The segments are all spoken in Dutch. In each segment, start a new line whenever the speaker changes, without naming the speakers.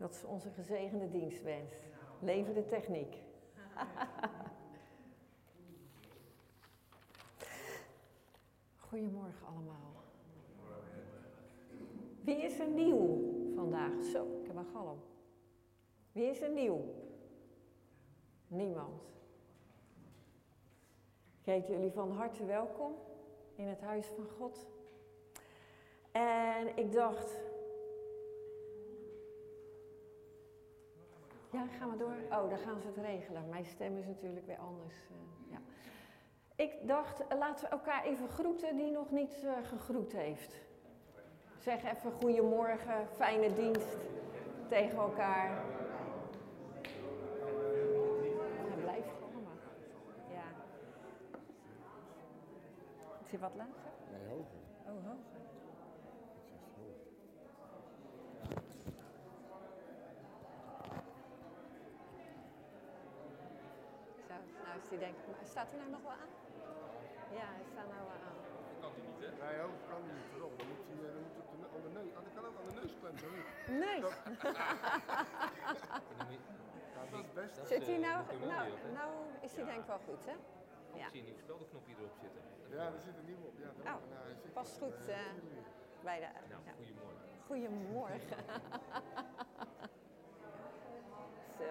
Dat is onze gezegende dienstwens. Leven de techniek. Goedemorgen allemaal. Wie is er nieuw vandaag? Zo, ik heb een galm. Wie is er nieuw? Niemand. Ik heet jullie van harte welkom in het huis van God. En ik dacht... Ja, gaan we door? Oh, dan gaan ze het regelen. Mijn stem is natuurlijk weer anders. Ja. Ik dacht, laten we elkaar even groeten die nog niet gegroet heeft. Zeg even goedemorgen, fijne dienst tegen elkaar. Ja, blijf galmen. Ja. Is hij wat lager?
Nee, hoger.
Oh, hoger. Zo, nou is die denk ik... Staat hij nou nog wel aan? Ja, hij staat nou wel aan.
Dat kan hij niet, hè? Nee, hoger kan hij niet. Verop. Dan moet hij op de neus. Dat kan ook aan de neus klemmen, niet?
Nee.
Ja, dat is het beste.
Zit hij nou... Nou is hij denk ik wel goed, hè?
Ja. Ik zie een nieuw speldenknopje erop zitten.
Ja, er zit een nieuwe op. Ja,
oh, past goed bij de...
Nou,
ja.
goedemorgen.
Goedemorgen. Zo.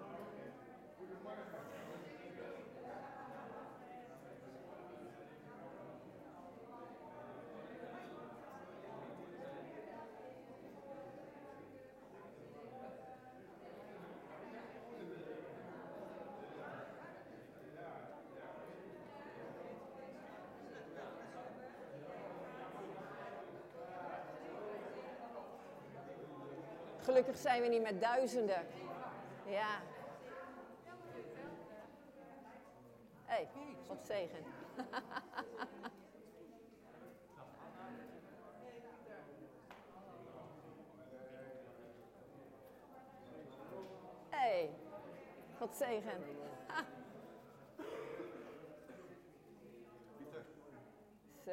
Gelukkig zijn we niet met duizenden. Ja. Hé, wat zegen. Hé, wat zegen. Zo.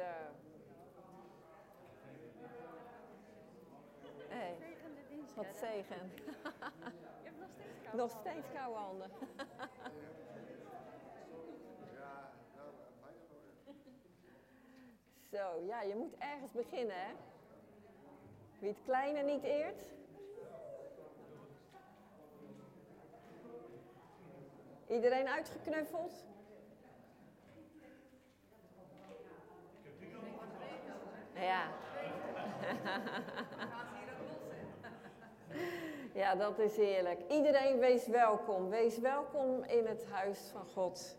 Hé. Wat zegen. Je hebt nog steeds koude handen. Zo, ja, je moet ergens beginnen, hè? Wie het kleine niet eert. Iedereen uitgeknuffeld? Ja. Ja, dat is heerlijk. Iedereen wees welkom. Wees welkom in het huis van God.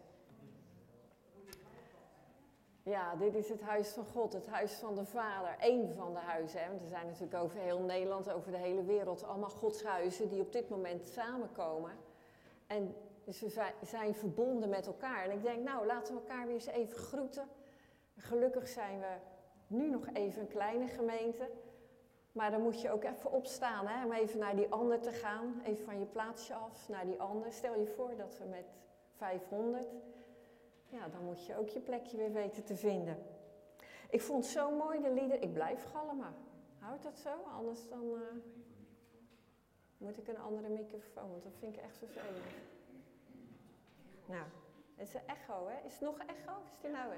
Ja, dit is het huis van God, het huis van de Vader. Eén van de huizen, hè? Want er zijn natuurlijk over heel Nederland, over de hele wereld, allemaal godshuizen die op dit moment samenkomen. En dus we zijn verbonden met elkaar. En ik denk, nou, laten we elkaar weer eens even groeten. Gelukkig zijn we nu nog even een kleine gemeente. Maar dan moet je ook even opstaan, hè, om even naar die ander te gaan. Even van je plaatsje af naar die ander. Stel je voor dat we met 500... Ja, dan moet je ook je plekje weer weten te vinden. Ik vond het zo mooi, de lieder. Ik blijf galmen. Houdt dat zo? Anders dan moet ik een andere microfoon, want dat vind ik echt vervelend. Nou, het is een echo, hè? Is het nog echo of is die nou weg?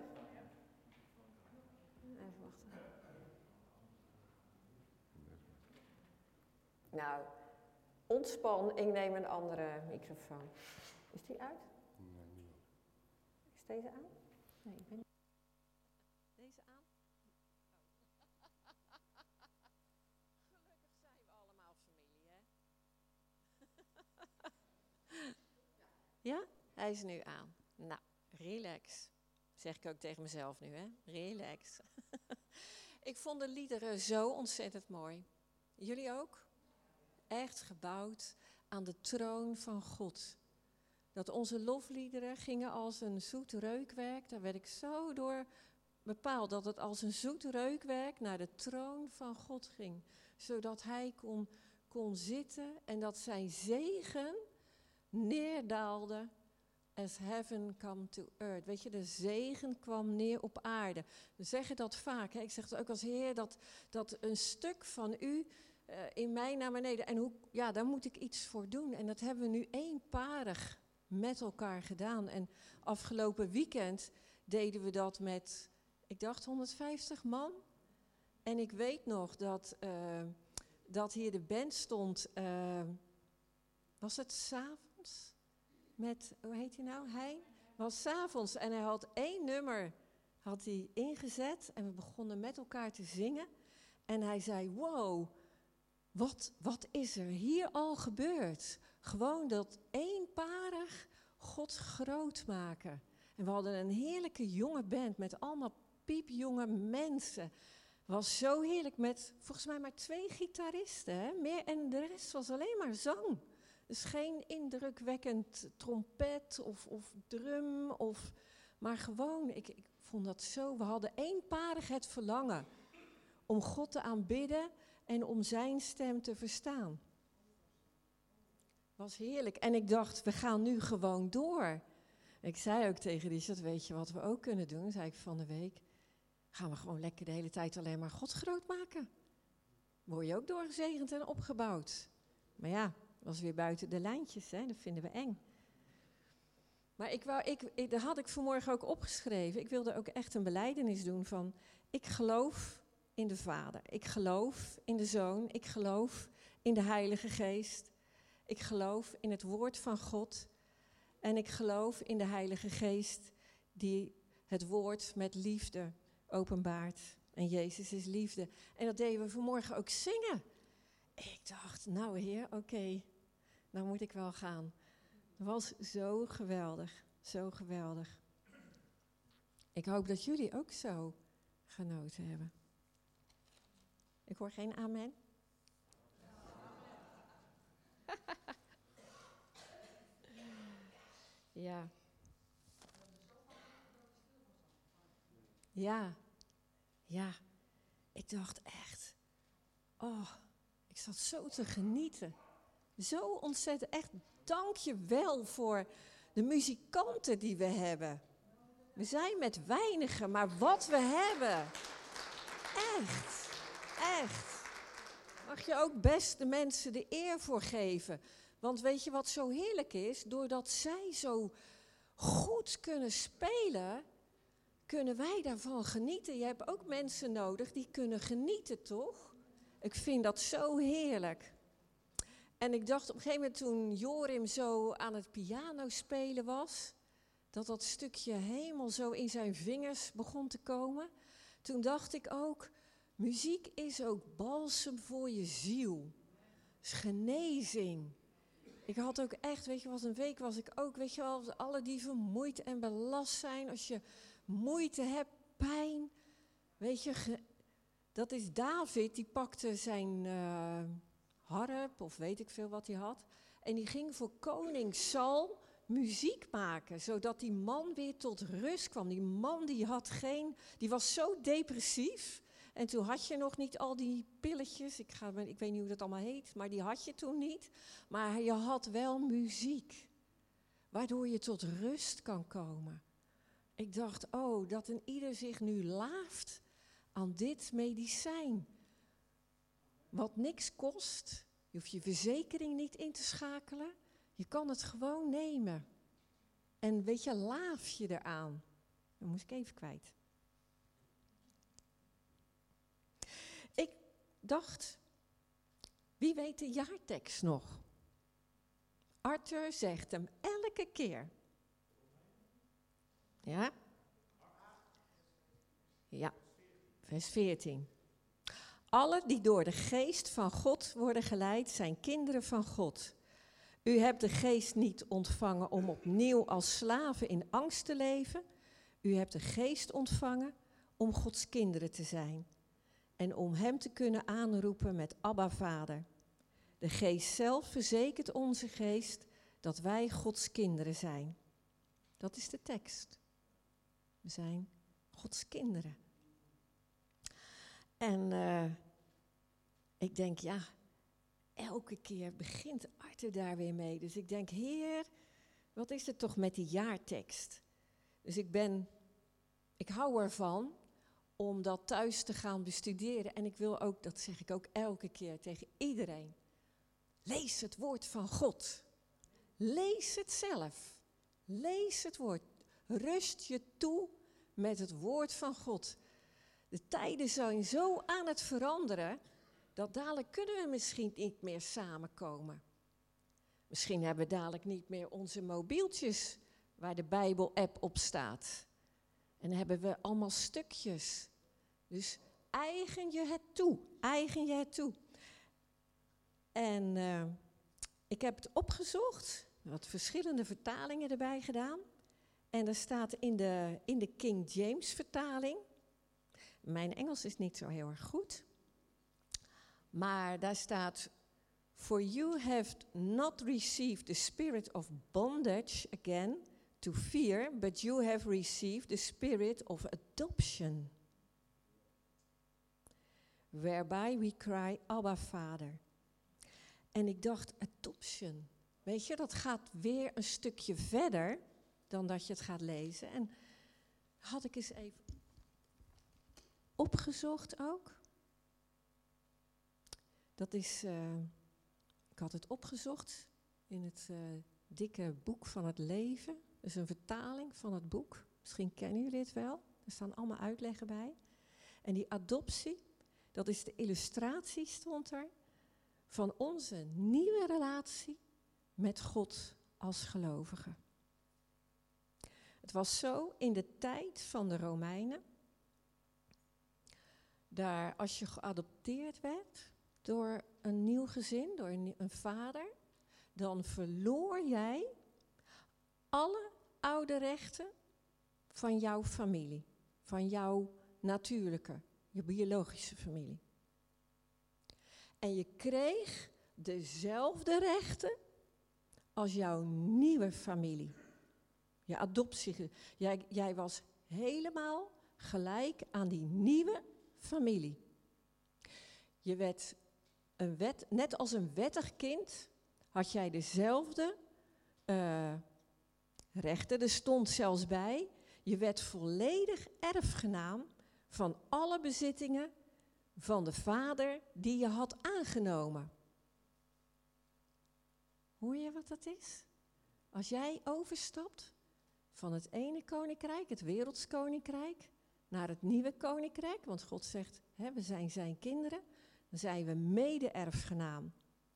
Even wachten. Nou, ontspan, ik neem een andere microfoon. Is die uit?
Nee, niet.
Is deze aan? Nee, ik ben niet. Deze aan? Gelukkig zijn we allemaal familie, hè? Ja? Hij is nu aan. Nou, relax. Zeg ik ook tegen mezelf nu, hè? Relax. Ik vond de liederen zo ontzettend mooi. Jullie ook? Echt gebouwd aan de troon van God. Dat onze lofliederen gingen als een zoet reukwerk. Daar werd ik zo door bepaald. Dat het als een zoet reukwerk naar de troon van God ging. Zodat hij kon zitten en dat zijn zegen neerdaalde. As heaven come to earth. Weet je, de zegen kwam neer op aarde. We zeggen dat vaak. Hè? Ik zeg het ook als Heer, dat een stuk van u in mij naar beneden. En daar moet ik iets voor doen. En dat hebben we nu eenparig met elkaar gedaan. En afgelopen weekend deden we dat met, ik dacht 150 man. En ik weet nog dat hier de band stond, was het 's avonds? Met, hoe heet hij nou, Hein? Was 's avonds en hij had 1 nummer ingezet. En we begonnen met elkaar te zingen. En hij zei, wow, wat is er hier al gebeurd? Gewoon dat eenparig God groot maken. En we hadden een heerlijke jonge band met allemaal piepjonge mensen. Was zo heerlijk met volgens mij maar 2 gitaristen. Hè? En de rest was alleen maar zang. Dus geen indrukwekkend trompet of drum. Maar gewoon, ik vond dat zo. We hadden eenparig het verlangen om God te aanbidden en om zijn stem te verstaan. Was heerlijk. En ik dacht, we gaan nu gewoon door. Ik zei ook tegen Richard, weet je wat we ook kunnen doen? Zei ik van de week, gaan we gewoon lekker de hele tijd alleen maar God groot maken. Word je ook doorgezegend en opgebouwd. Maar ja, was weer buiten de lijntjes, hè? Dat vinden we eng. Maar dat had ik vanmorgen ook opgeschreven. Ik wilde ook echt een belijdenis doen van, ik geloof in de Vader. Ik geloof in de Zoon. Ik geloof in de Heilige Geest. Ik geloof in het woord van God. En ik geloof in de Heilige Geest die het woord met liefde openbaart. En Jezus is liefde. En dat deden we vanmorgen ook zingen. Ik dacht, nou Heer, oké, nou moet ik wel gaan. Het was zo geweldig, zo geweldig. Ik hoop dat jullie ook zo genoten hebben. Ik hoor geen amen. Ja. Ja. Ja. Ik dacht echt, ik zat zo te genieten. Zo ontzettend, echt dank je wel voor de muzikanten die we hebben. We zijn met weinigen, maar wat we hebben. Echt, echt. Mag je ook best de mensen de eer voor geven. Want weet je wat zo heerlijk is? Doordat zij zo goed kunnen spelen, kunnen wij daarvan genieten. Je hebt ook mensen nodig die kunnen genieten, toch? Ik vind dat zo heerlijk. En ik dacht op een gegeven moment toen Jorim zo aan het piano spelen was, dat stukje hemel zo in zijn vingers begon te komen. Toen dacht ik ook, muziek is ook balsem voor je ziel. Is genezing. Ik had ook echt, weet je wat, een week was ik ook, weet je wel, alle die vermoeid en belast zijn. Als je moeite hebt, pijn, weet je, dat is David, die pakte zijn harp of weet ik veel wat hij had. En die ging voor koning Saul muziek maken, zodat die man weer tot rust kwam. Die man die was zo depressief. En toen had je nog niet al die pilletjes, ik weet niet hoe dat allemaal heet, maar die had je toen niet. Maar je had wel muziek, waardoor je tot rust kan komen. Ik dacht, dat een ieder zich nu laaft aan dit medicijn. Wat niks kost, je hoeft je verzekering niet in te schakelen. Je kan het gewoon nemen. En weet je, laaf je eraan. Dat moest ik even kwijt. Ik dacht, wie weet de jaartekst nog? Arthur zegt hem elke keer. Ja? Ja, vers 14. Alle die door de geest van God worden geleid, zijn kinderen van God. U hebt de geest niet ontvangen om opnieuw als slaven in angst te leven. U hebt de geest ontvangen om Gods kinderen te zijn. En om hem te kunnen aanroepen met Abba Vader. De geest zelf verzekert onze geest dat wij Gods kinderen zijn. Dat is de tekst. We zijn Gods kinderen. En ik denk, ja, elke keer begint Arthur daar weer mee. Dus ik denk, Heer, wat is het toch met die jaartekst? Dus ik hou ervan om dat thuis te gaan bestuderen. En ik wil ook, dat zeg ik ook elke keer tegen iedereen. Lees het woord van God. Lees het zelf. Lees het woord. Rust je toe met het woord van God. De tijden zijn zo aan het veranderen, dat dadelijk kunnen we misschien niet meer samenkomen. Misschien hebben we dadelijk niet meer onze mobieltjes waar de Bijbel-app op staat. En dan hebben we allemaal stukjes. Dus eigen je het toe. Eigen je het toe. En ik heb het opgezocht. Wat verschillende vertalingen erbij gedaan. En er staat in de King James vertaling. Mijn Engels is niet zo heel erg goed. Maar daar staat: For you have not received the spirit of bondage again to fear, but you have received the spirit of adoption, whereby we cry, Abba, Father. En ik dacht, adoption. Weet je, dat gaat weer een stukje verder dan dat je het gaat lezen. En had ik eens even opgezocht ook. Dat is, ik had het opgezocht in het dikke boek van het leven. Dat is een vertaling van het boek. Misschien kennen jullie het wel. Er staan allemaal uitleggen bij. En die adoptie, dat is de illustratie, stond er, van onze nieuwe relatie met God als gelovige. Het was zo in de tijd van de Romeinen. Daar, als je geadopteerd werd door een nieuw gezin, door een vader, dan verloor jij alle oude rechten van jouw familie, van jouw natuurlijke, je biologische familie. En je kreeg dezelfde rechten als jouw nieuwe familie. Je adoptie. Jij was helemaal gelijk aan die nieuwe familie. Je werd net als een wettig kind, had jij dezelfde rechten. Er stond zelfs bij, je werd volledig erfgenaam van alle bezittingen van de vader die je had aangenomen. Hoor je wat dat is? Als jij overstapt van het ene koninkrijk, het werelds koninkrijk, naar het nieuwe koninkrijk, want God zegt, we zijn zijn kinderen, dan zijn we mede-erfgenaam.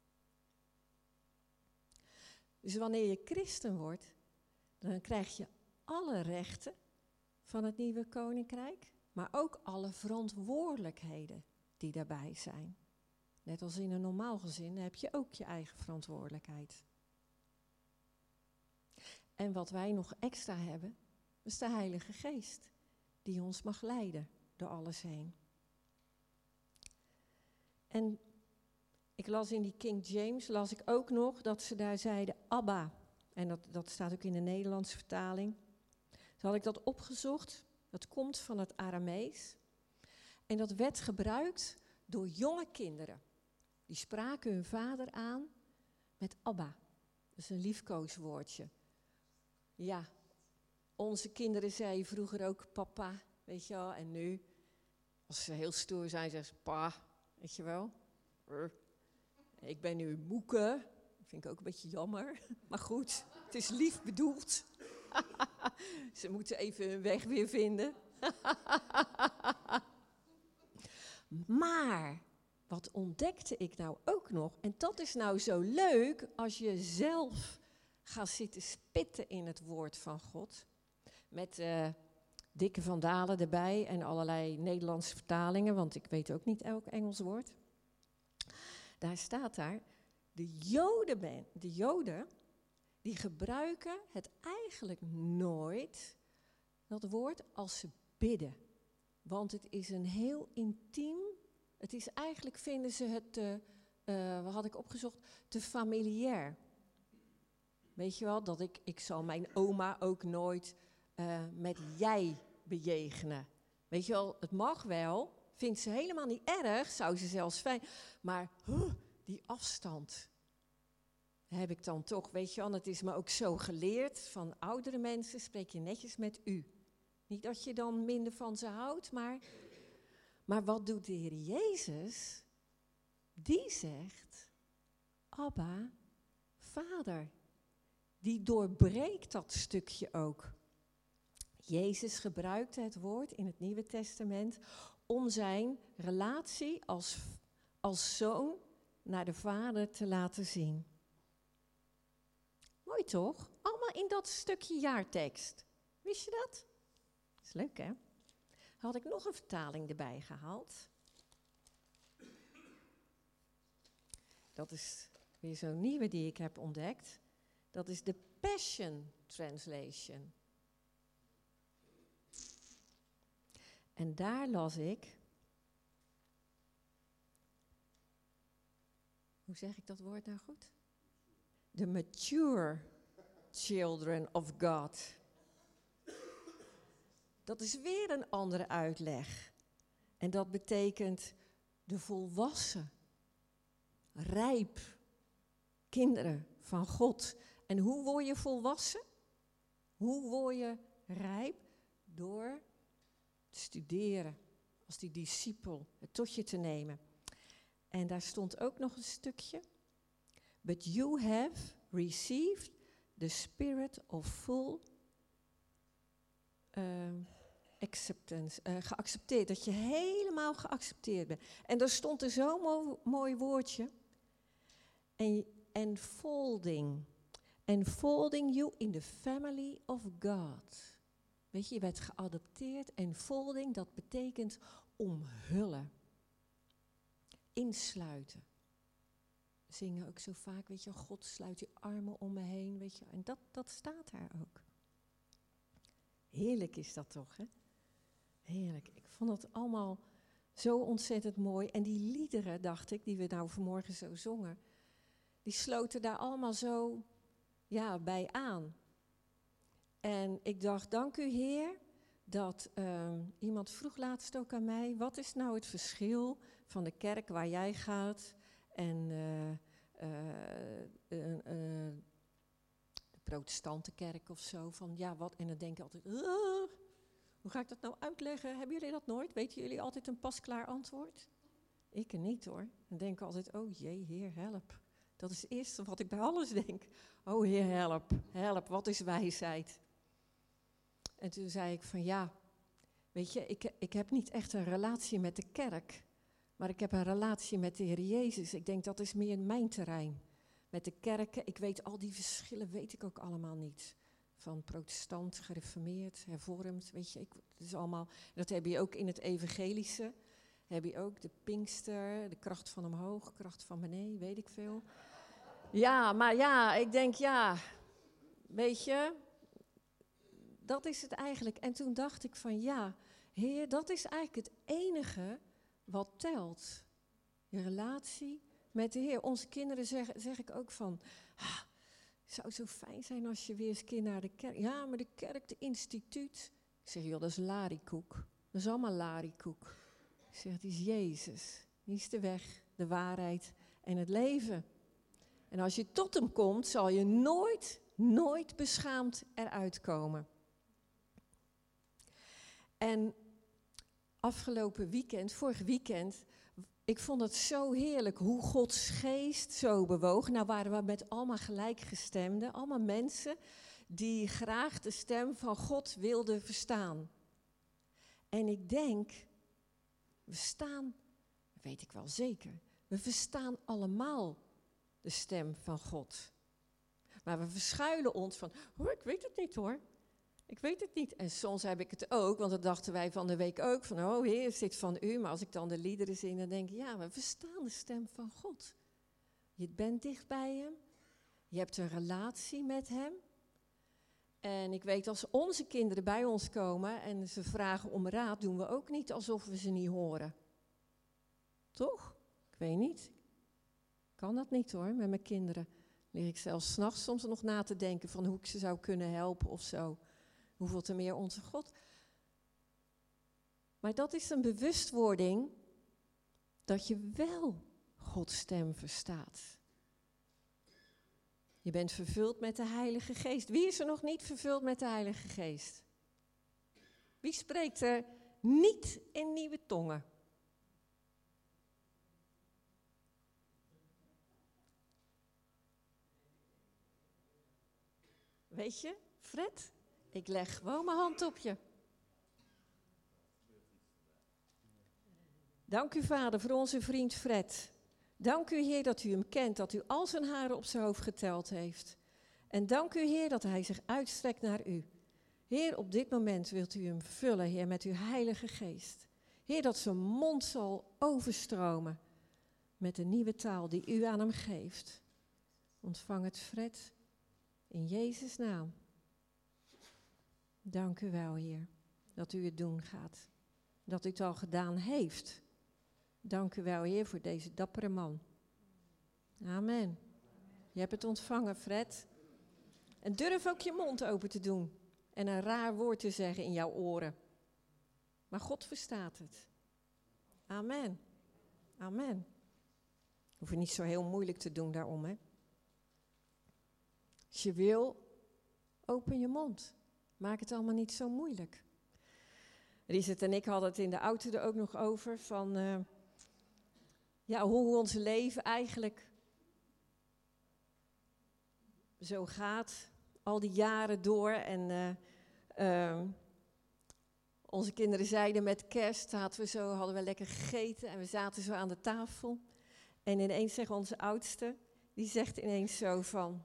Dus wanneer je christen wordt, dan krijg je alle rechten van het nieuwe koninkrijk, maar ook alle verantwoordelijkheden die daarbij zijn. Net als in een normaal gezin heb je ook je eigen verantwoordelijkheid. En wat wij nog extra hebben, is de Heilige Geest, die ons mag leiden door alles heen. En ik las in die King James, las ik ook nog dat ze daar zeiden Abba. En dat staat ook in de Nederlandse vertaling. Toen had ik dat opgezocht. Dat komt van het Aramees. En dat werd gebruikt door jonge kinderen. Die spraken hun vader aan met Abba. Dat is een liefkooswoordje. Ja, onze kinderen zeiden vroeger ook papa, weet je wel. En nu, als ze heel stoer zijn, zeggen ze pa, weet je wel. Ik ben nu moeke. Dat vind ik ook een beetje jammer. Maar goed, het is lief bedoeld. Ze moeten even hun weg weer vinden. Maar, wat ontdekte ik nou ook nog? En dat is nou zo leuk als je zelf gaat zitten spitten in het woord van God. Met dikke Van Dalen erbij en allerlei Nederlandse vertalingen, want ik weet ook niet elk Engels woord. Daar staat daar, de Joden, die gebruiken het eigenlijk nooit, dat woord, als ze bidden. Want het is een heel intiem, het is eigenlijk, vinden ze het, wat had ik opgezocht, te familiair. Weet je wel, dat ik zal mijn oma ook nooit met jij bejegenen. Weet je wel, het mag wel, vindt ze helemaal niet erg, zou ze zelfs fijn, maar die afstand heb ik dan toch, weet je wel, het is me ook zo geleerd, van oudere mensen spreek je netjes met u. Niet dat je dan minder van ze houdt, maar Maar wat doet de Heer Jezus? Die zegt, Abba, Vader. Die doorbreekt dat stukje ook. Jezus gebruikte het woord in het Nieuwe Testament om zijn relatie als zoon naar de Vader te laten zien. Mooi toch? Allemaal in dat stukje jaartekst. Wist je dat? Dat is leuk, hè? Had ik nog een vertaling erbij gehaald. Dat is weer zo'n nieuwe die ik heb ontdekt. Dat is de Passion Translation. En daar las ik, hoe zeg ik dat woord nou goed? The mature children of God. Dat is weer een andere uitleg. En dat betekent de volwassen, rijp kinderen van God. En hoe word je volwassen? Hoe word je rijp? Door te studeren, als die discipel, het tot je te nemen. En daar stond ook nog een stukje. But you have received the spirit of full acceptance. Geaccepteerd, dat je helemaal geaccepteerd bent. En daar stond er zo'n mooi woordje. Enfolding. Enfolding you in the family of God. Weet je werd geadopteerd. Enfolding, dat betekent omhullen. Insluiten. We zingen ook zo vaak, weet je, God sluit je armen om me heen, weet je. En dat staat daar ook. Heerlijk is dat toch, hè? Heerlijk. Ik vond het allemaal zo ontzettend mooi. En die liederen, dacht ik, die we nou vanmorgen zo zongen, die sloten daar allemaal zo, ja, bij aan. En ik dacht, dank u Heer, dat iemand vroeg laatst ook aan mij, wat is nou het verschil van de kerk waar jij gaat en de protestantenkerk of zo, van ja, wat, en dan denk ik altijd, hoe ga ik dat nou uitleggen? Hebben jullie dat nooit? Weten jullie altijd een pasklaar antwoord? Ik niet hoor. Dan denk ik altijd, oh jee, Heer, help. Dat is het eerste wat ik bij alles denk. Oh Heer, help, help, wat is wijsheid? En toen zei ik van ja, weet je, ik heb niet echt een relatie met de kerk, maar ik heb een relatie met de Heer Jezus. Ik denk dat is meer mijn terrein. Met de kerken, ik weet al die verschillen, weet ik ook allemaal niet. Van protestant, gereformeerd, hervormd, weet je, het is allemaal, dat heb je ook in het evangelische. Heb je ook de Pinkster, de kracht van omhoog, kracht van beneden, weet ik veel. Ja, maar ja, ik denk ja, weet je, dat is het eigenlijk. En toen dacht ik van ja, Heer, dat is eigenlijk het enige wat telt. Je relatie met de Heer. Onze kinderen zeg ik ook van, het zou zo fijn zijn als je weer eens een keer naar de kerk. Ja, maar de kerk, de instituut. Ik zeg, joh, dat is lariekoek. Dat is allemaal lariekoek. Ik zeg, het is Jezus. Die is de weg, de waarheid en het leven. En als je tot hem komt, zal je nooit beschaamd eruit komen. En vorig weekend, ik vond het zo heerlijk hoe Gods geest zo bewoog. Nou waren we met allemaal gelijkgestemden, allemaal mensen die graag de stem van God wilden verstaan. En ik denk, weet ik wel zeker, we verstaan allemaal de stem van God. Maar we verschuilen ons van, ik weet het niet hoor. Ik weet het niet. En soms heb ik het ook, want dat dachten wij van de week ook. Van, oh Heer, is dit van u? Maar als ik dan de liederen zing, dan denk ik, ja, we verstaan de stem van God. Je bent dicht bij hem. Je hebt een relatie met hem. En ik weet, als onze kinderen bij ons komen en ze vragen om raad, doen we ook niet alsof we ze niet horen. Toch? Ik weet niet. Kan dat niet hoor, met mijn kinderen. Lig ik zelfs 's nachts soms nog na te denken van hoe ik ze zou kunnen helpen of zo. Hoeveel te meer onze God. Maar dat is een bewustwording dat je wel Gods stem verstaat. Je bent vervuld met de Heilige Geest. Wie is er nog niet vervuld met de Heilige Geest? Wie spreekt er niet in nieuwe tongen? weet je, Fred, ik leg gewoon mijn hand op je. Dank u, Vader, voor onze vriend Fred. Dank u, Heer, dat u hem kent, dat u al zijn haren op zijn hoofd geteld heeft. En dank u, Heer, dat hij zich uitstrekt naar u. Heer, op dit moment wilt u hem vullen, Heer, met uw Heilige Geest. Heer, dat zijn mond zal overstromen met de nieuwe taal die u aan hem geeft. Ontvang het, Fred, in Jezus' naam. Dank u wel, Heer, dat u het doen gaat. Dat u het al gedaan heeft. Dank u wel, Heer, voor deze dappere man. Amen. Je hebt het ontvangen, Fred. En durf ook je mond open te doen. En een raar woord te zeggen in jouw oren. Maar God verstaat het. Amen. Amen. Hoef je niet zo heel moeilijk te doen daarom, hè. Als je wil, open je mond. Maak het allemaal niet zo moeilijk. Richard en ik hadden het in de auto er ook nog over. Van hoe ons leven eigenlijk zo gaat. Al die jaren door. En onze kinderen zeiden met kerst, hadden we lekker gegeten. En we zaten zo aan de tafel. En ineens zegt onze oudste, die zegt ineens zo van...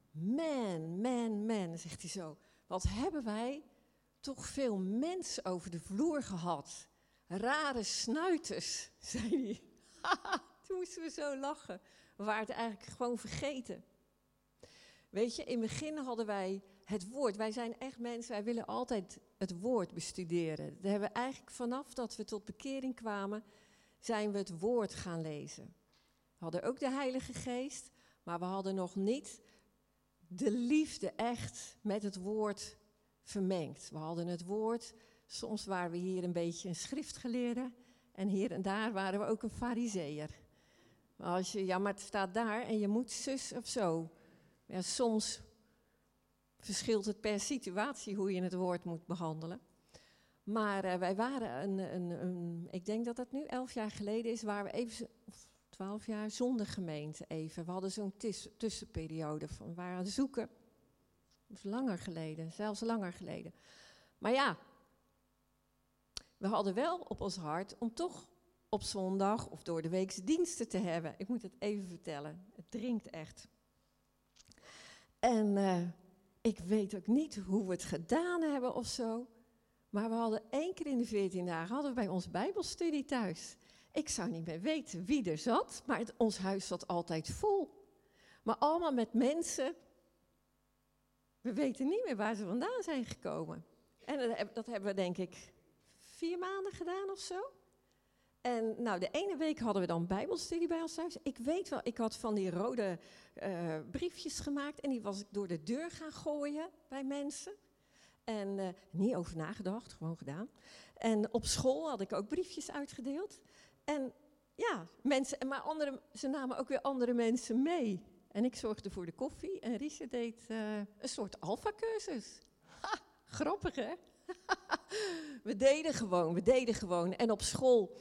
Man, zegt hij zo. Wat hebben wij toch veel mensen over de vloer gehad. Rare snuiters, zei hij. Toen moesten we zo lachen. We waren het eigenlijk gewoon vergeten. Weet je, in het begin hadden wij het woord. Wij zijn echt mensen, wij willen altijd het woord bestuderen. Dat hebben we eigenlijk vanaf dat we tot bekering kwamen, zijn we het woord gaan lezen. We hadden ook de Heilige Geest, maar we hadden nog niet de liefde echt met het woord vermengd. We hadden het woord, soms waren we hier een beetje een schriftgeleerde en hier en daar waren we ook een farizeeër. Maar het staat daar en je moet zus of zo. Ja, soms verschilt het per situatie hoe je het woord moet behandelen. Maar wij waren ik denk dat dat nu 11 jaar geleden is, waren we even, of 12 jaar, zonder gemeente even. We hadden zo'n tussenperiode van, we waren aan het zoeken. Dat is langer geleden, zelfs langer geleden. Maar ja, we hadden wel op ons hart om toch op zondag of door de weekse diensten te hebben. Ik moet het even vertellen, het dringt echt. En ik weet ook niet hoe we het gedaan hebben of zo. Maar we hadden 1 keer in de 14 dagen hadden we bij ons Bijbelstudie thuis. Ik zou niet meer weten wie er zat, maar ons huis zat altijd vol. Maar allemaal met mensen, we weten niet meer waar ze vandaan zijn gekomen. En dat hebben we denk ik 4 maanden gedaan of zo. En nou, de ene week hadden we dan Bijbelstudie bij ons thuis. Ik weet wel, ik had van die rode briefjes gemaakt en die was ik door de deur gaan gooien bij mensen. En niet over nagedacht, gewoon gedaan. En op school had ik ook briefjes uitgedeeld. En ja, ze namen ook weer andere mensen mee. En ik zorgde voor de koffie en Richard deed een soort alfacursus. Grappig hè? We deden gewoon. En op school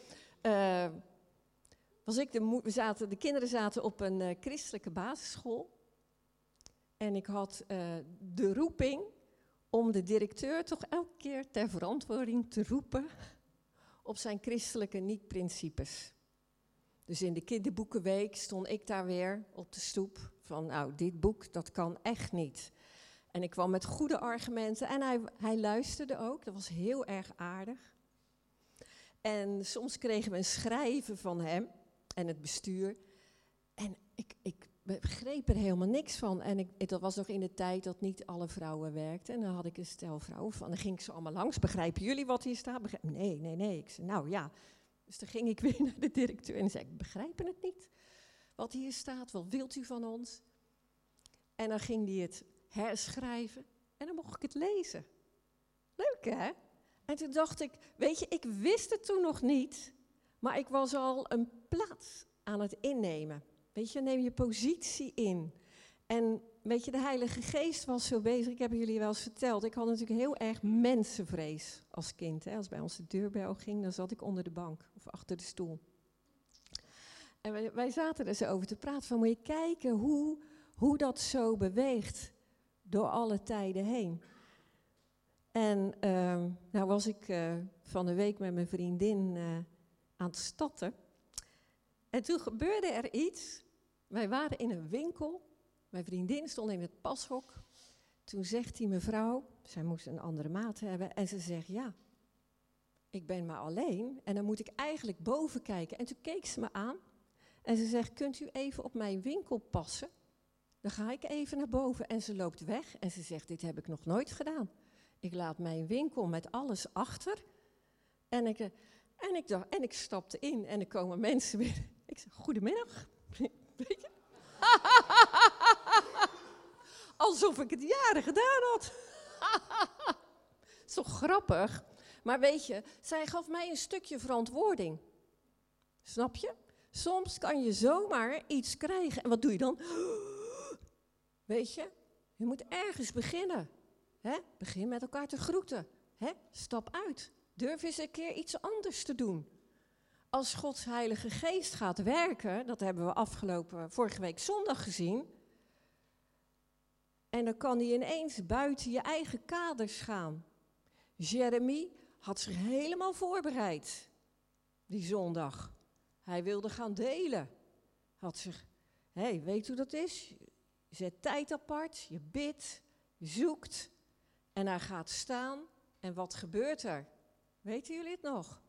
de kinderen zaten op een christelijke basisschool. En ik had de roeping om de directeur toch elke keer ter verantwoording te roepen op zijn christelijke niet-principes. Dus in de kinderboekenweek stond ik daar weer op de stoep van, nou, dit boek, dat kan echt niet. En ik kwam met goede argumenten en hij luisterde ook, dat was heel erg aardig. En soms kregen we een schrijven van hem en het bestuur. En ik begreep er helemaal niks van. En dat was nog in de tijd dat niet alle vrouwen werkten. En dan had ik een stel vrouwen van. Dan ging ik ze allemaal langs. Begrijpen jullie wat hier staat? Nee. Ik zei, nou ja. Dus dan ging ik weer naar de directeur en zei ik, begrijpen het niet wat hier staat? Wat wilt u van ons? En dan ging hij het herschrijven en dan mocht ik het lezen. Leuk hè? En toen dacht ik, weet je, ik wist het toen nog niet, maar ik was al een plaats aan het innemen. Weet je, neem je positie in. En weet je, de Heilige Geest was zo bezig, ik heb jullie wel eens verteld, ik had natuurlijk heel erg mensenvrees als kind. Hè. Als bij ons de deurbel ging, dan zat ik onder de bank of achter de stoel. En wij zaten er zo over te praten van, moet je kijken hoe dat zo beweegt door alle tijden heen. En nou was ik van de week met mijn vriendin aan het stappen. En toen gebeurde er iets. Wij waren in een winkel. Mijn vriendin stond in het pashok. Toen zegt die mevrouw, zij moest een andere maat hebben. En ze zegt, ja, ik ben maar alleen. En dan moet ik eigenlijk boven kijken. En toen keek ze me aan. En ze zegt, kunt u even op mijn winkel passen? Dan ga ik even naar boven. En ze loopt weg. En ze zegt, dit heb ik nog nooit gedaan. Ik laat mijn winkel met alles achter. En ik stapte in. En er komen mensen binnen. Ik zeg, goedemiddag. Weet je? Alsof ik het jaren gedaan had. Is toch grappig? Maar weet je, zij gaf mij een stukje verantwoording. Snap je? Soms kan je zomaar iets krijgen. En wat doe je dan? Weet je, je moet ergens beginnen. Hè? Begin met elkaar te groeten. Hè? Stap uit. Durf eens een keer iets anders te doen. Als Gods Heilige Geest gaat werken, dat hebben we vorige week zondag gezien. En dan kan hij ineens buiten je eigen kaders gaan. Jeremie had zich helemaal voorbereid, die zondag. Hij wilde gaan delen. Weet hoe dat is? Je zet tijd apart, je bidt, je zoekt. En hij gaat staan. En wat gebeurt er? Weten jullie het nog?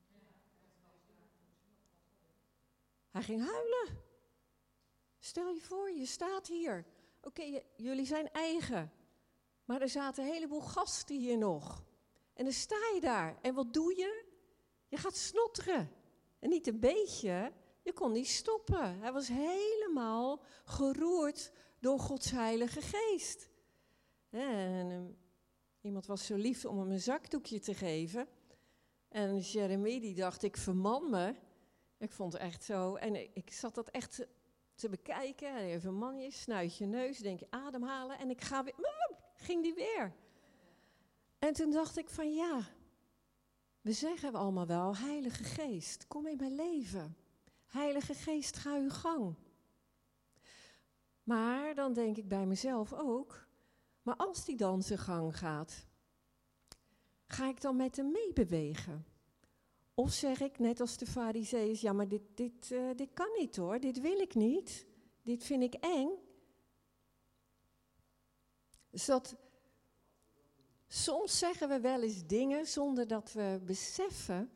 Hij ging huilen. Stel je voor, je staat hier. Oké, jullie zijn eigen. Maar er zaten een heleboel gasten hier nog. En dan sta je daar. En wat doe je? Je gaat snotteren. En niet een beetje. Je kon niet stoppen. Hij was helemaal geroerd door Gods Heilige Geest. En iemand was zo lief om hem een zakdoekje te geven. En Jeremie die dacht, ik verman me. Ik vond het echt zo. En ik zat dat echt te bekijken. En even manje, snuit je neus, denk je ademhalen. En ik ga weer, ging die weer. En toen dacht ik van ja, we zeggen allemaal wel, Heilige Geest, kom in mijn leven. Heilige Geest, ga uw gang. Maar dan denk ik bij mezelf ook, maar als die dan zijn gang gaat, ga ik dan met hem meebewegen? Of zeg ik, net als de Farizeeërs, ja, maar dit kan niet hoor, dit wil ik niet, dit vind ik eng. Dus soms zeggen we wel eens dingen zonder dat we beseffen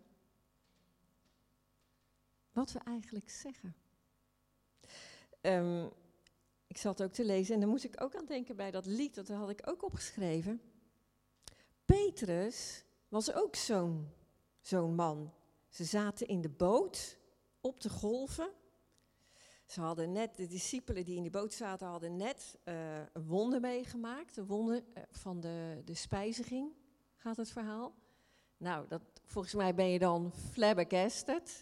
wat we eigenlijk zeggen. Ik zat ook te lezen en daar moest ik ook aan denken bij dat lied, dat had ik ook opgeschreven. Petrus was ook zo'n man. Ze zaten in de boot op de golven. Ze hadden net, de discipelen die in die boot zaten, hadden net een wonder meegemaakt. Een wonder van de spijziging, gaat het verhaal. Nou, volgens mij ben je dan flabbergasted.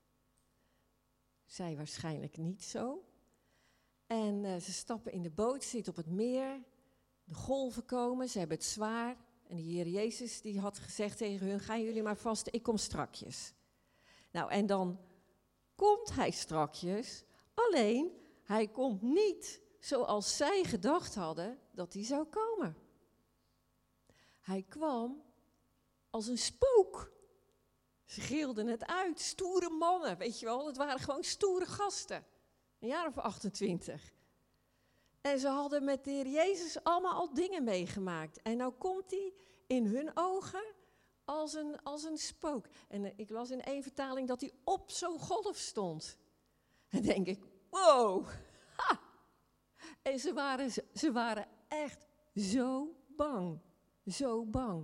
Zij waarschijnlijk niet zo. En ze stappen in de boot, zitten op het meer. De golven komen, ze hebben het zwaar. En de Heer Jezus die had gezegd tegen hun, gaan jullie maar vast, ik kom strakjes. Nou, en dan komt hij strakjes, alleen hij komt niet zoals zij gedacht hadden dat hij zou komen. Hij kwam als een spook. Ze gilden het uit, stoere mannen, weet je wel, het waren gewoon stoere gasten. Een jaar of 28. En ze hadden met de Heer Jezus allemaal al dingen meegemaakt. En nou komt hij in hun ogen als een spook. En ik las in één vertaling dat hij op zo'n golf stond. En denk ik, wow. Ha! En ze waren echt zo bang. Zo bang.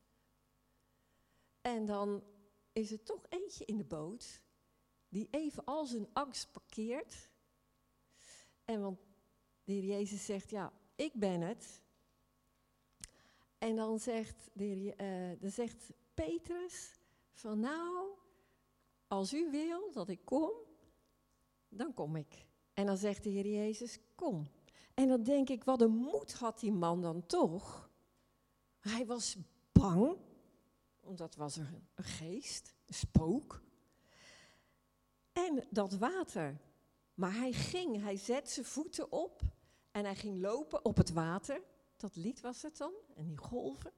En dan is er toch eentje in de boot die even al zijn angst parkeert. En want de Heer Jezus zegt, ja, ik ben het. En dan zegt Petrus van nou, als u wil dat ik kom, dan kom ik. En dan zegt de Heer Jezus, kom. En dan denk ik, wat een moed had die man dan toch. Hij was bang, want dat was een geest, een spook. En dat water. Maar hij zet zijn voeten op en hij ging lopen op het water. dat lied was het dan, en die golven.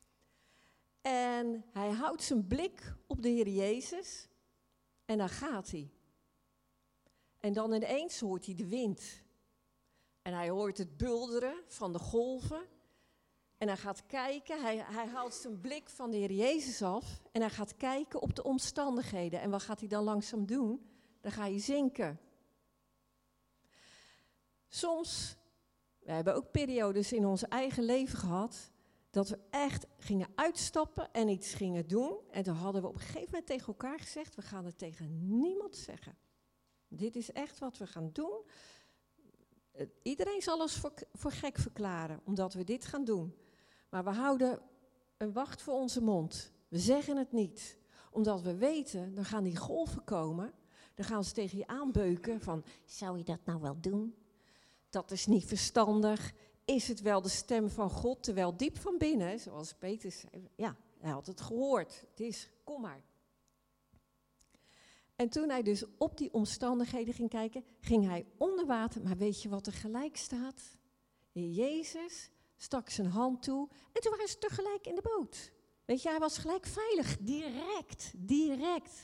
En hij houdt zijn blik op de Heer Jezus en daar gaat hij. En dan ineens hoort hij de wind. En hij hoort het bulderen van de golven. En hij gaat kijken, hij haalt zijn blik van de Heer Jezus af en hij gaat kijken op de omstandigheden. En wat gaat hij dan langzaam doen? Dan ga je zinken. Soms, we hebben ook periodes in ons eigen leven gehad, dat we echt gingen uitstappen en iets gingen doen. En toen hadden we op een gegeven moment tegen elkaar gezegd, we gaan het tegen niemand zeggen. Dit is echt wat we gaan doen. Iedereen zal ons voor gek verklaren, omdat we dit gaan doen. Maar we houden een wacht voor onze mond. We zeggen het niet. Omdat we weten, dan gaan die golven komen. Dan gaan ze tegen je aanbeuken van, zou je dat nou wel doen? Dat is niet verstandig. Is het wel de stem van God? Terwijl diep van binnen, zoals Peter zei, ja, hij had het gehoord. Het is, kom maar. En toen hij dus op die omstandigheden ging kijken, ging hij onder water. Maar weet je wat er gelijk staat? Jezus stak zijn hand toe en toen waren ze tegelijk in de boot. Weet je, hij was gelijk veilig, direct.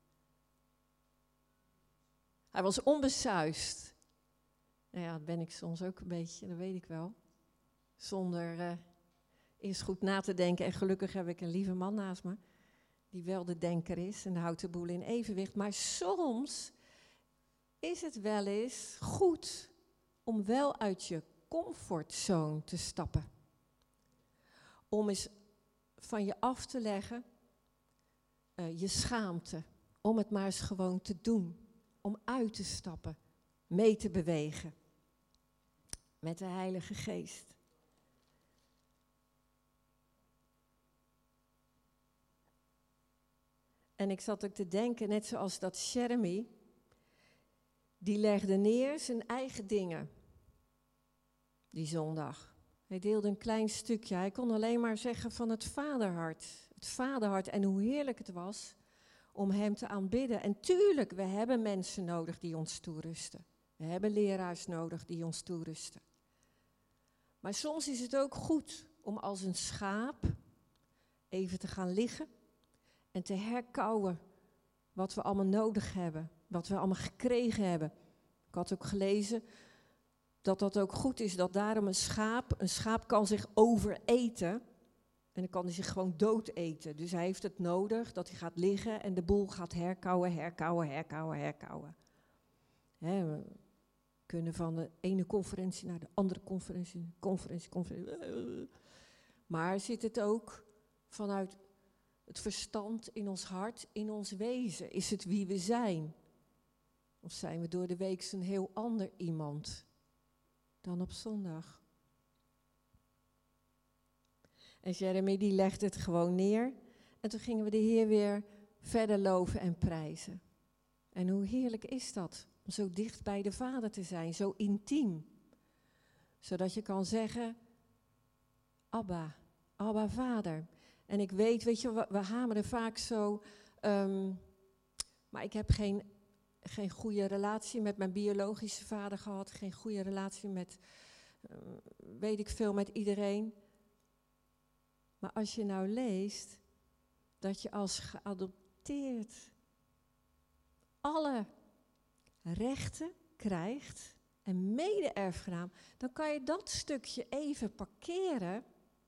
Hij was onbesuisd. Nou ja, dat ben ik soms ook een beetje, dat weet ik wel. Zonder eerst goed na te denken. En gelukkig heb ik een lieve man naast me, die wel de denker is en houdt de boel in evenwicht. Maar soms is het wel eens goed om wel uit je comfortzone te stappen. Om eens van je af te leggen je schaamte. Om het maar eens gewoon te doen. Om uit te stappen. Mee te bewegen. Met de Heilige Geest. En ik zat ook te denken, net zoals dat Jeremy, die legde neer zijn eigen dingen. Die zondag. Hij deelde een klein stukje. Hij kon alleen maar zeggen van het vaderhart. Het vaderhart en hoe heerlijk het was om hem te aanbidden. En tuurlijk, we hebben mensen nodig die ons toerusten. We hebben leraars nodig die ons toerusten. Maar soms is het ook goed om als een schaap even te gaan liggen en te herkauwen wat we allemaal nodig hebben. Wat we allemaal gekregen hebben. Ik had ook gelezen dat dat ook goed is, dat daarom een schaap kan zich overeten en dan kan hij zich gewoon dood eten. Dus hij heeft het nodig dat hij gaat liggen en de boel gaat herkauwen. We kunnen van de ene conferentie naar de andere conferentie. Maar zit het ook vanuit het verstand in ons hart, in ons wezen? Is het wie we zijn? Of zijn we door de week een heel ander iemand dan op zondag? En Jeremy die legde het gewoon neer. En toen gingen we de Heer weer verder loven en prijzen. En hoe heerlijk is dat? Om zo dicht bij de Vader te zijn, zo intiem. Zodat je kan zeggen, Abba Vader. En ik weet je, we hameren vaak zo, maar ik heb geen goede relatie met mijn biologische vader gehad. Geen goede relatie met, weet ik veel, met iedereen. Maar als je nou leest dat je als geadopteerd alle rechten krijgt en mede-erfgenaam, dan kan je dat stukje even parkeren.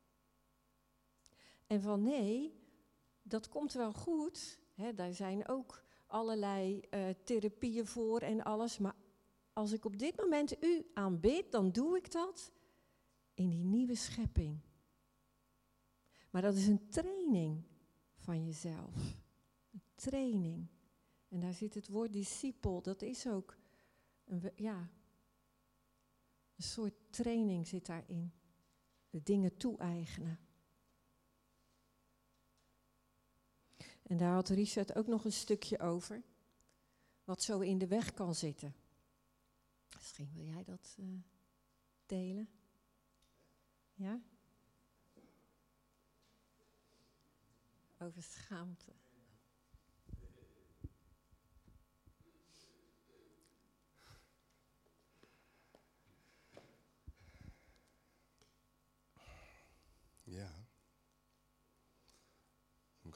En van nee, dat komt wel goed. Hè, daar zijn ook allerlei therapieën voor en alles. Maar als ik op dit moment u aanbid, dan doe ik dat in die nieuwe schepping. Maar dat is een training van jezelf. Een training. En daar zit het woord discipel, dat is ook een soort training zit daarin. De dingen toe-eigenen. En daar had Richard ook nog een stukje over. Wat zo in de weg kan zitten. Misschien wil jij dat delen? Ja? Over schaamte.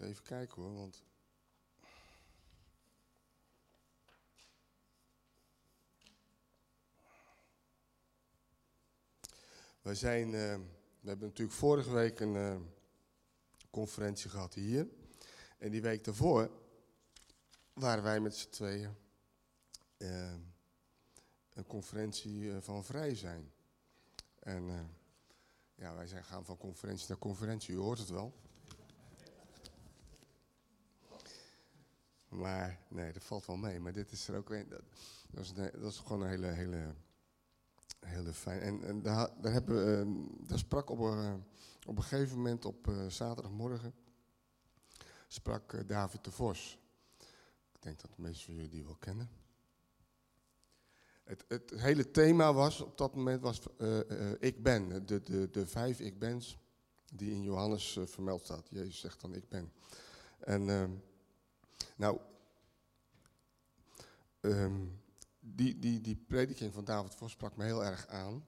even kijken hoor, want... We hebben natuurlijk vorige week een conferentie gehad hier. En die week daarvoor waren wij met z'n tweeën een conferentie van vrij zijn. En wij zijn gaan van conferentie naar conferentie, u hoort het wel. Maar nee, dat valt wel mee. Maar dit is er ook een. Dat is gewoon een hele fijn. En daar sprak op een gegeven moment op zaterdagmorgen sprak David de Vos. Ik denk dat de meesten van jullie die wel kennen. Het hele thema was op dat moment ik ben. De 5 ik bens die in Johannes vermeld staat. Jezus zegt dan ik ben. En die prediking van David Vos sprak me heel erg aan.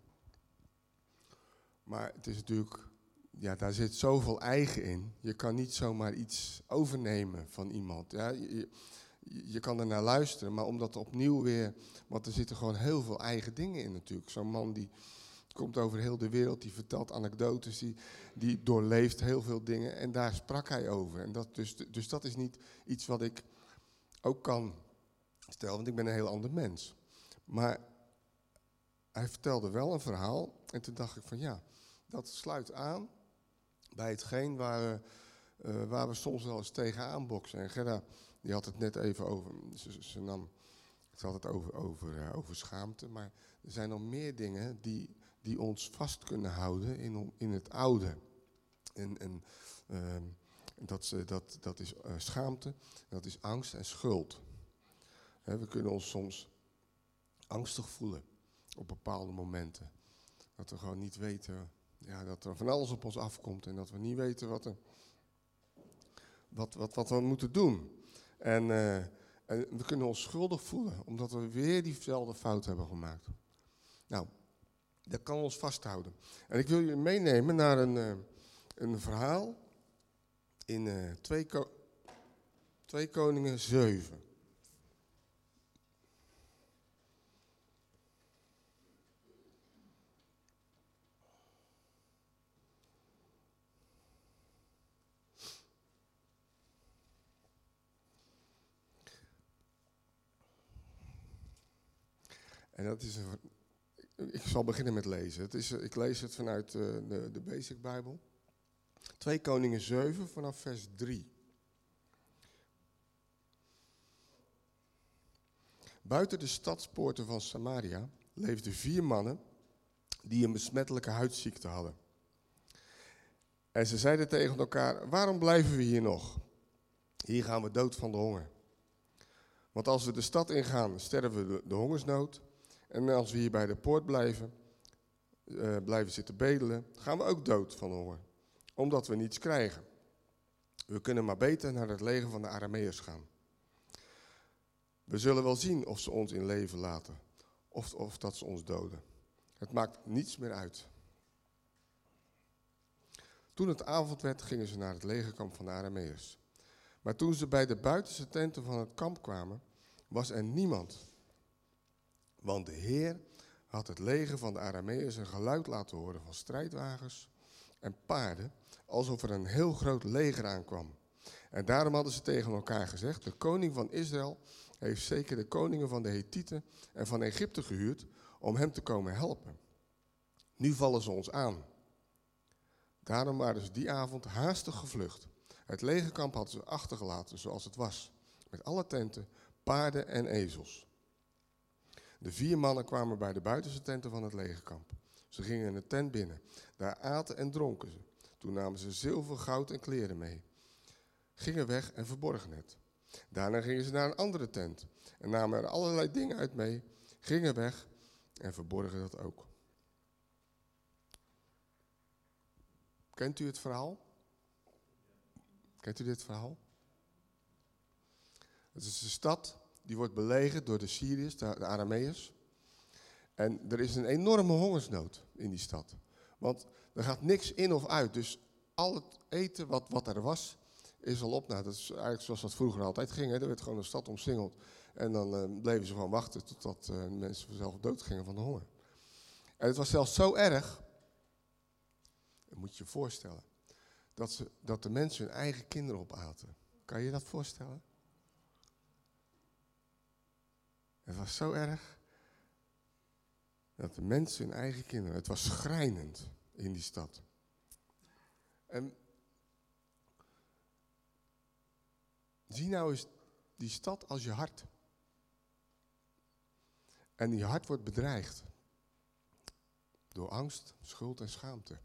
Maar het is natuurlijk, daar zit zoveel eigen in. Je kan niet zomaar iets overnemen van iemand. Ja, je kan er naar luisteren, maar om dat opnieuw weer... Want er zitten gewoon heel veel eigen dingen in natuurlijk. Zo'n man die komt over heel de wereld, die vertelt anekdotes, die doorleeft heel veel dingen. En daar sprak hij over. En dus dat is niet iets wat ik ook kan stellen, want ik ben een heel ander mens. Maar hij vertelde wel een verhaal en toen dacht ik van dat sluit aan bij hetgeen waar we soms wel eens tegenaan boksen. En Gerda, die had het net even over, ze had het over schaamte, maar er zijn nog meer dingen die ons vast kunnen houden in het oude. En dat is schaamte, dat is angst en schuld. We kunnen ons soms angstig voelen op bepaalde momenten. Dat we gewoon niet weten, dat er van alles op ons afkomt en dat we niet weten wat we moeten doen. En we kunnen ons schuldig voelen, omdat we weer diezelfde fout hebben gemaakt. Nou, dat kan ons vasthouden. En ik wil jullie meenemen naar een verhaal in 2 Koningen 7. En dat is ik zal beginnen met lezen. Ik lees het vanuit de Basic Bijbel. 2 Koningen 7 vanaf vers 3. Buiten de stadspoorten van Samaria leefden 4 mannen die een besmettelijke huidziekte hadden. En ze zeiden tegen elkaar, waarom blijven we hier nog? Hier gaan we dood van de honger. Want als we de stad ingaan, sterven we de hongersnood. En als we hier bij de poort blijven zitten bedelen, gaan we ook dood van honger. Omdat we niets krijgen. We kunnen maar beter naar het leger van de Arameërs gaan. We zullen wel zien of ze ons in leven laten. Of dat ze ons doden. Het maakt niets meer uit. Toen het avond werd, gingen ze naar het legerkamp van de Arameërs. Maar toen ze bij de buitenste tenten van het kamp kwamen, was er niemand. Want de Heer had het leger van de Arameërs een geluid laten horen van strijdwagens en paarden, alsof er een heel groot leger aankwam. En daarom hadden ze tegen elkaar gezegd, de koning van Israël heeft zeker de koningen van de Hethieten en van Egypte gehuurd om hem te komen helpen. Nu vallen ze ons aan. Daarom waren ze die avond haastig gevlucht. Het legerkamp hadden ze achtergelaten zoals het was, met alle tenten, paarden en ezels. De 4 mannen kwamen bij de buitenste tenten van het legerkamp. Ze gingen een tent binnen. Daar aten en dronken ze. Toen namen ze zilver, goud en kleren mee. Gingen weg en verborgen het. Daarna gingen ze naar een andere tent. En namen er allerlei dingen uit mee. Gingen weg en verborgen dat ook. Kent u het verhaal? Kent u dit verhaal? Het is een stad die wordt belegerd door de Syriërs, de Arameërs. En er is een enorme hongersnood in die stad. Want er gaat niks in of uit. Dus al het eten wat er was, is al op. Nou, dat is eigenlijk zoals dat vroeger altijd ging. Hè. Er werd gewoon een stad omsingeld. En dan bleven ze gewoon wachten totdat mensen vanzelf doodgingen van de honger. En het was zelfs zo erg, dat moet je je voorstellen, dat de mensen hun eigen kinderen opaten. Kan je je dat voorstellen? Het was zo erg dat de mensen hun eigen kinderen, het was schrijnend in die stad. En zie nou eens die stad als je hart. En die hart wordt bedreigd door angst, schuld en schaamte.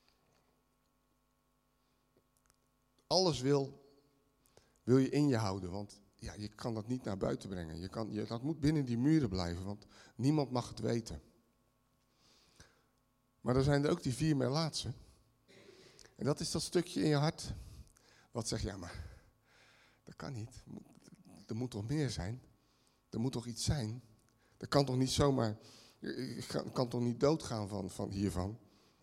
Alles wil je in je houden, want ja, je kan dat niet naar buiten brengen. Dat moet binnen die muren blijven, want niemand mag het weten. Maar dan zijn er ook die 4 melaatsen. En dat is dat stukje in je hart wat zegt, ja maar, dat kan niet. Er moet toch meer zijn? Er moet toch iets zijn? Dat kan toch niet zomaar, je kan toch niet doodgaan van hiervan?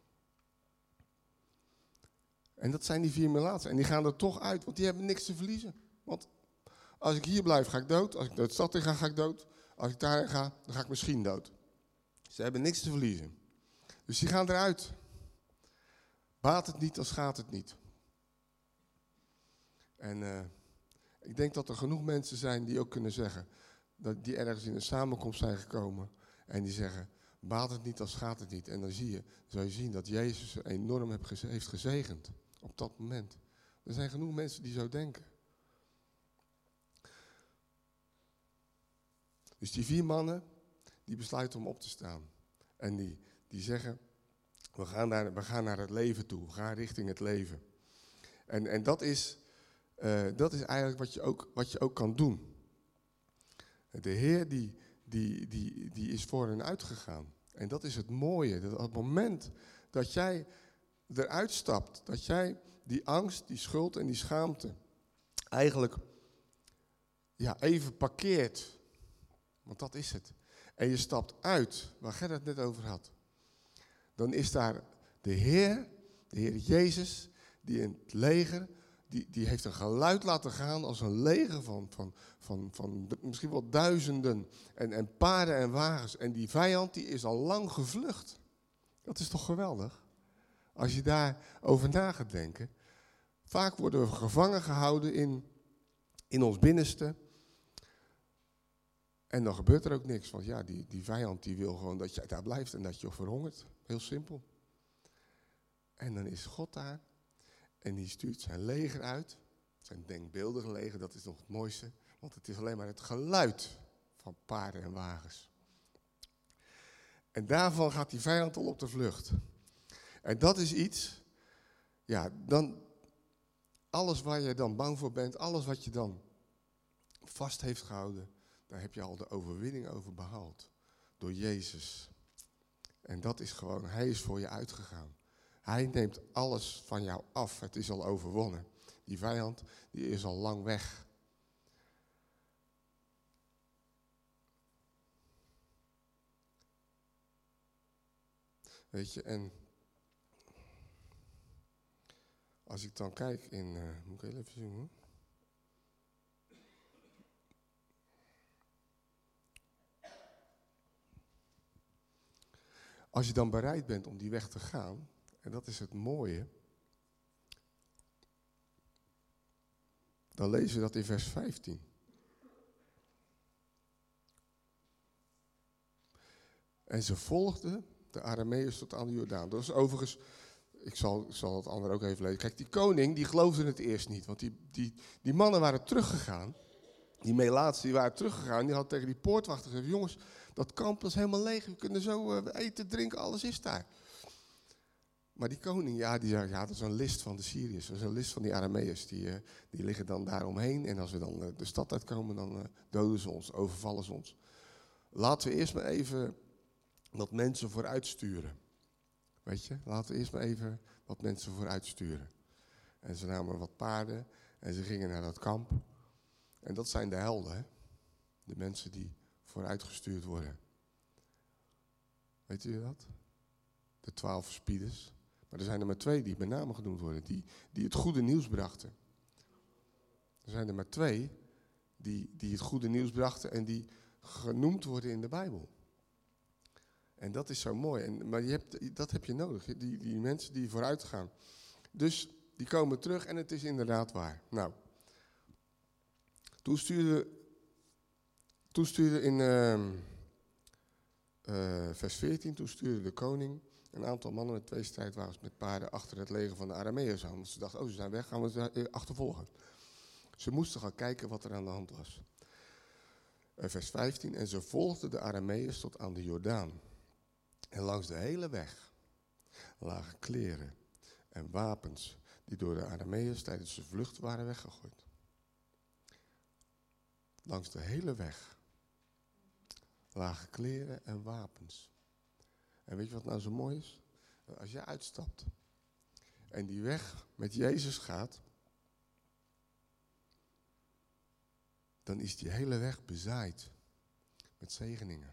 En dat zijn die 4 melaatsen. En die gaan er toch uit, want die hebben niks te verliezen. Want als ik hier blijf, ga ik dood. Als ik naar de stad in ga, ga ik dood. Als ik daarheen ga, dan ga ik misschien dood. Ze hebben niks te verliezen. Dus die gaan eruit. Baat het niet, dan schaadt het niet. En ik denk dat er genoeg mensen zijn die ook kunnen zeggen, dat die ergens in een samenkomst zijn gekomen en die zeggen, baat het niet, dan schaadt het niet. En dan zou je zien dat Jezus enorm heeft gezegend op dat moment. Er zijn genoeg mensen die zo denken. Dus die 4 mannen, die besluiten om op te staan. En die zeggen, we gaan naar het leven toe, we gaan richting het leven. En dat is eigenlijk wat je ook kan doen. De Heer die is voor hen uitgegaan. En dat is het mooie. Dat op het moment dat jij eruit stapt, dat jij die angst, die schuld en die schaamte eigenlijk even parkeert. Want dat is het. En je stapt uit, waar Gert het net over had. Dan is daar de Heer Jezus, die in het leger, die heeft een geluid laten gaan als een leger van misschien wel duizenden en paarden en wagens. En die vijand die is al lang gevlucht. Dat is toch geweldig? Als je daarover na gaat denken. Vaak worden we gevangen gehouden in ons binnenste. En dan gebeurt er ook niks. Want ja, die vijand die wil gewoon dat jij daar blijft en dat je verhongert. Heel simpel. En dan is God daar. En die stuurt zijn leger uit. Zijn denkbeeldige leger, dat is nog het mooiste. Want het is alleen maar het geluid van paarden en wagens. En daarvan gaat die vijand al op de vlucht. En dat is iets, dan alles waar je dan bang voor bent, alles wat je dan vast heeft gehouden, daar heb je al de overwinning over behaald. Door Jezus. En dat is gewoon, hij is voor je uitgegaan. Hij neemt alles van jou af. Het is al overwonnen. Die vijand, die is al lang weg. Weet je, en als ik dan kijk in, moet ik heel even zien hoor. Als je dan bereid bent om die weg te gaan, en dat is het mooie, dan lezen we dat in vers 15. En ze volgden de Arameërs tot aan de Jordaan. Dat is overigens, ik zal het andere ook even lezen. Kijk, die koning, die geloofde het eerst niet. Want die mannen waren teruggegaan. Die Melaatsen, die waren teruggegaan. Die had tegen die poortwachter gezegd, jongens, dat kamp is helemaal leeg. We kunnen zo eten, drinken, alles is daar. Maar die koning, die zei, dat is een list van de Syriërs. Dat is een list van die Arameërs. Die liggen dan daar omheen. En als we dan de stad uitkomen, dan doden ze ons, overvallen ze ons. Laten we eerst maar even wat mensen vooruit sturen. Weet je, laten we eerst maar even wat mensen vooruit sturen. En ze namen wat paarden en ze gingen naar dat kamp. En dat zijn de helden, hè? De mensen die vooruitgestuurd worden. Weet u dat? De 12 spieders. Maar er zijn er maar 2 die met name genoemd worden. Die het goede nieuws brachten. Er zijn er maar 2 die het goede nieuws brachten en die genoemd worden in de Bijbel. En dat is zo mooi. Maar dat heb je nodig, die mensen die vooruit gaan. Dus die komen terug en het is inderdaad waar. Nou, toen stuurde in vers 14, toen stuurde de koning een aantal mannen met 2 strijdwagens met paarden achter het leger van de Arameërs aan. Want ze dachten, ze zijn weg, gaan we ze achtervolgen. Ze moesten gaan kijken wat er aan de hand was. Vers 15, en ze volgden de Arameërs tot aan de Jordaan. En langs de hele weg lagen kleren en wapens die door de Arameërs tijdens de vlucht waren weggegooid. Langs de hele weg lagen kleren en wapens. En weet je wat nou zo mooi is? Als jij uitstapt en die weg met Jezus gaat, dan is die hele weg bezaaid met zegeningen.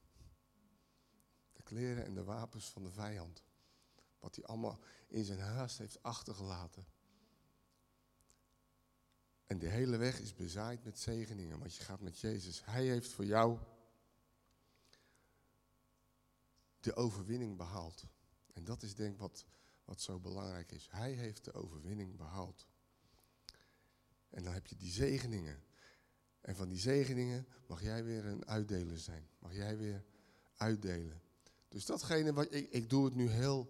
De kleren en de wapens van de vijand. Wat hij allemaal in zijn haast heeft achtergelaten. En de hele weg is bezaaid met zegeningen, want je gaat met Jezus. Hij heeft voor jou de overwinning behaald. En dat is denk ik wat zo belangrijk is. Hij heeft de overwinning behaald. En dan heb je die zegeningen. En van die zegeningen mag jij weer een uitdeler zijn. Mag jij weer uitdelen. Dus datgene wat ik doe het nu heel.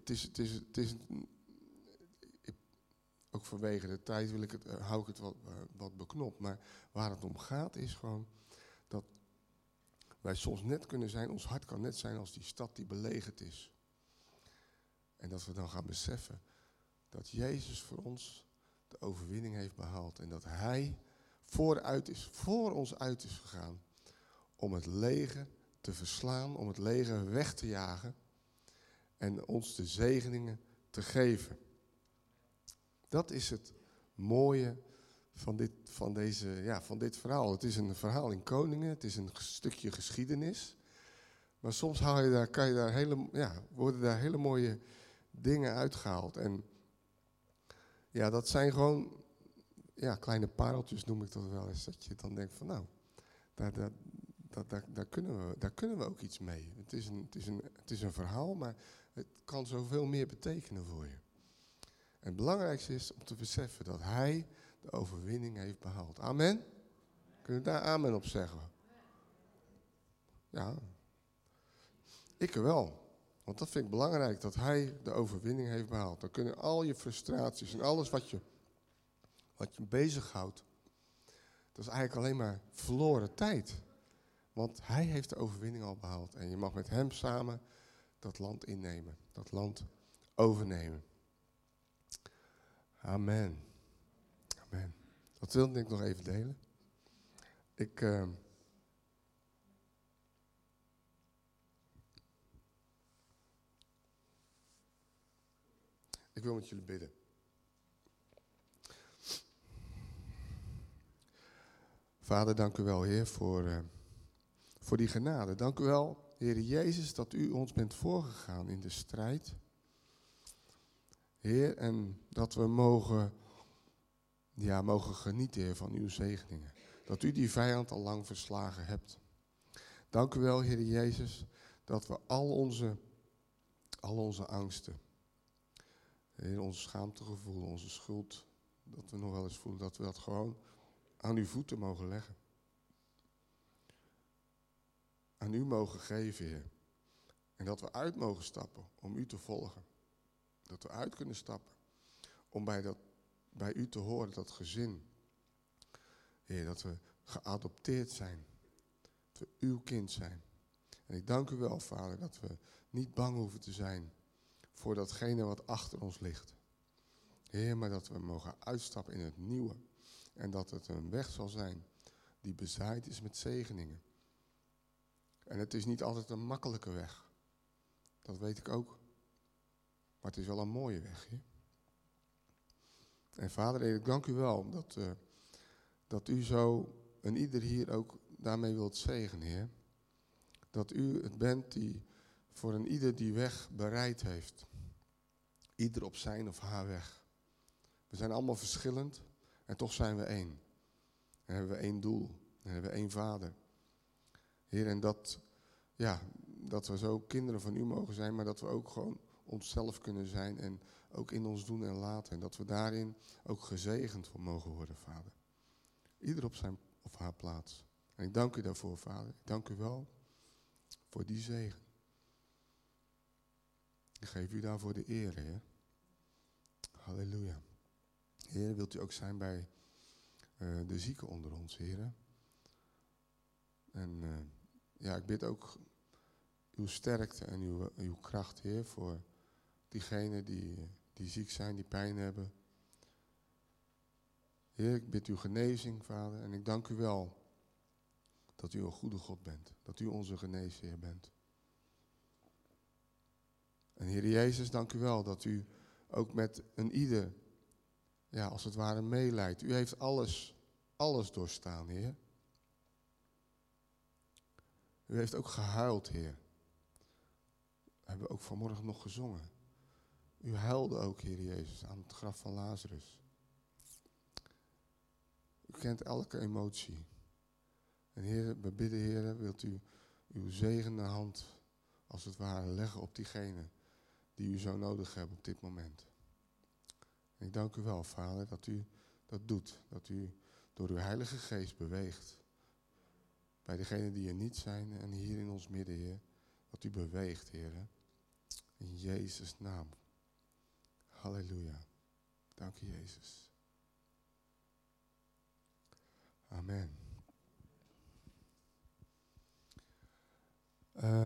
Ook vanwege de tijd hou ik het wat beknopt. Maar waar het om gaat is gewoon dat wij soms net kunnen zijn. Ons hart kan net zijn als die stad die belegerd is. En dat we dan gaan beseffen dat Jezus voor ons de overwinning heeft behaald. En dat Hij voor ons uit is gegaan om het leger te verslaan, om het leger weg te jagen en ons de zegeningen te geven. Dat is het mooie van dit verhaal. Het is een verhaal in Koningen, het is een stukje geschiedenis. Maar soms worden daar hele mooie dingen uitgehaald. En ja, dat zijn gewoon kleine pareltjes noem ik dat wel eens. Dat je dan denkt van nou, daar kunnen we ook iets mee. Het is een verhaal, maar het kan zoveel meer betekenen voor je. En het belangrijkste is om te beseffen dat Hij de overwinning heeft behaald. Amen? Kunnen we daar amen op zeggen? Ja. Ik wel. Want dat vind ik belangrijk, dat Hij de overwinning heeft behaald. Dan kunnen al je frustraties en alles wat je bezighoudt, dat is eigenlijk alleen maar verloren tijd. Want Hij heeft de overwinning al behaald. En je mag met Hem samen dat land innemen. Dat land overnemen. Amen. Amen. Dat wilde ik nog even delen. Ik wil met jullie bidden. Vader, dank u wel, Heer, voor die genade. Dank u wel, Heer Jezus, dat u ons bent voorgegaan in de strijd. Heer, en dat we mogen genieten, Heer, van uw zegeningen. Dat u die vijand al lang verslagen hebt. Dank u wel, Heer Jezus, dat we al onze angsten, Heer, ons schaamtegevoel, onze schuld, dat we nog wel eens voelen, dat we dat gewoon aan uw voeten mogen leggen. Aan u mogen geven, Heer. En dat we uit mogen stappen om u te volgen. Dat we uit kunnen stappen om bij u te horen, dat gezin. Heer, dat we geadopteerd zijn. Dat we uw kind zijn. En ik dank u wel, Vader, dat we niet bang hoeven te zijn voor datgene wat achter ons ligt. Heer, maar dat we mogen uitstappen in het nieuwe. En dat het een weg zal zijn die bezaaid is met zegeningen. En het is niet altijd een makkelijke weg. Dat weet ik ook. Maar het is wel een mooie weg, Heer. En Vader, ik dank u wel dat u zo en ieder hier ook daarmee wilt zegenen, Heer. Dat u het bent die voor een ieder die weg bereid heeft. Ieder op zijn of haar weg. We zijn allemaal verschillend. En toch zijn we één. En hebben we één doel. En hebben we één Vader. Heer, en dat we zo kinderen van u mogen zijn, maar dat we ook gewoon onszelf kunnen zijn en ook in ons doen en laten. En dat we daarin ook gezegend voor mogen worden, Vader. Ieder op zijn of haar plaats. En ik dank u daarvoor, Vader. Ik dank u wel voor die zegen. Ik geef u daarvoor de eer, Heer. Halleluja. Heer, wilt u ook zijn bij de zieken onder ons, Heer. En ik bid ook uw sterkte en uw kracht, Heer, voor diegenen die ziek zijn, die pijn hebben. Heer, ik bid uw genezing, Vader, en ik dank u wel dat u een goede God bent. Dat u onze geneesheer bent. En Heer Jezus, dank u wel dat u ook met een ieder, als het ware, meeleidt. U heeft alles doorstaan, Heer. U heeft ook gehuild, Heer. We hebben ook vanmorgen nog gezongen. U huilde ook, Heer Jezus, aan het graf van Lazarus. U kent elke emotie. En Heer, we bidden, Heer, wilt u uw zegende hand, als het ware, leggen op diegenen die u zo nodig hebben op dit moment. En ik dank u wel, Vader, dat u dat doet. Dat u door uw Heilige Geest beweegt. Bij degenen die er niet zijn en hier in ons midden, Heer. Dat u beweegt, Heer. In Jezus' naam. Halleluja. Dank u, Jezus. Amen.